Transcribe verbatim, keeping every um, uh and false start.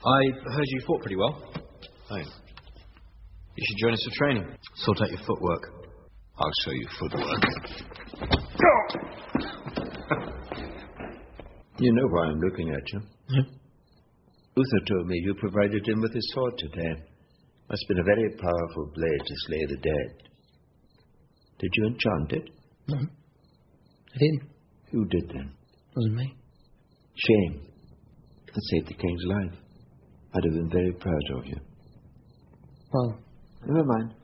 I heard you fought pretty well. Thanks. You should join us for training. Sort out your footwork. I'll show you footwork. You know why I'm looking at you. Yeah. Uther told me you provided him with his sword today. Must have been a very powerful blade to slay the dead. Did you enchant it? No. I didn't. Who did then? Wasn't me. Shame. That saved the king's life. I'd have been very proud of you. Well, never mind.